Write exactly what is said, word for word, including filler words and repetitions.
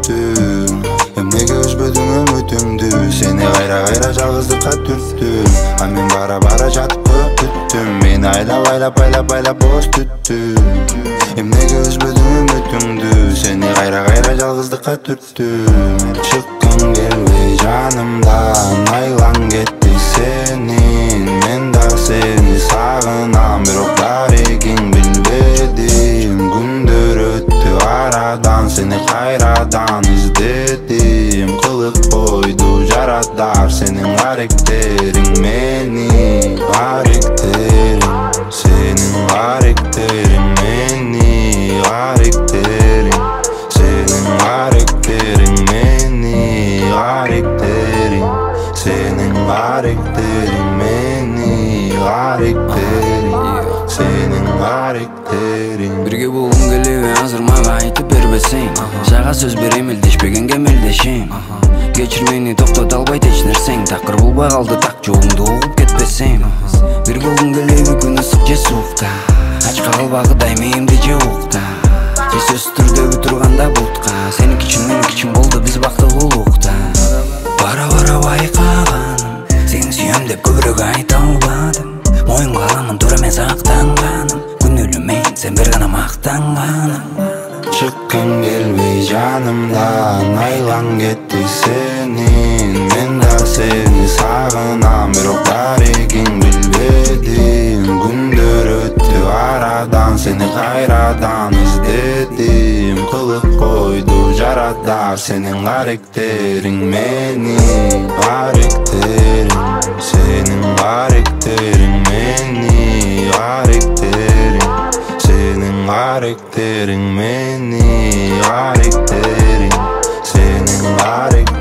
түттүм. Эмнеге үзбөдүң үмүтүмдү, сени кайра кайра жалгыздыкка түрттүм. А мен бара бара жатып көптүттүм, мени айлап айлап айлап айлап боз түттүм. Эмнеге үзбөдүң үмүтүңдү, сени кайра кайра жалгыздыкка түрттүм. Чыккың келбей жанымдан, айлан кетти сенин. Мен да сени сагынам, бирок дарегиң билбедим. Күндөр өттү арадан, сени кайрадан издедим. Кылык койду жарадар сенин каректериң мени. Каректериң, сенин каректериң мени. Каректериң, сенин каректериң мени. Каректериң, сенин каректериң мени. Каректериң, сенин каректериң. Бирге болгум келеби азыр мага айтып бербесең? Сага сөз берем элдешпегенге мелдешем. Кечир мени токтото албайт эч нерсең. Такыр болбой калды так жолумду угуп кетпесем. Бир болгум келеби күн ысык же суукта, ачка калбагы дайменимди же укта. Же сөз түрдөбү турганда бутка, сеники үчүн меники үчүн болду биз бактылуулукта. Бара бара байкаганым, сени сүйөм деп көбүрөөк айта албадым. Моюнга аламын туура мен сактанганым, күнөөлүү мен сен бир гана мактанганым. Чыккың келбей жанымдан, айлан кетти сенин. Мен да сени сагынам, бирок дарегиң билбедим. Күндөр өттү арадан, сени кайрадан издедим. Кылык койду жарадар сенин каректериң мени. Каректериң, сенин каректериң мени. Каректериң, сенин каректериң мени. Каректериң, сенин каректериң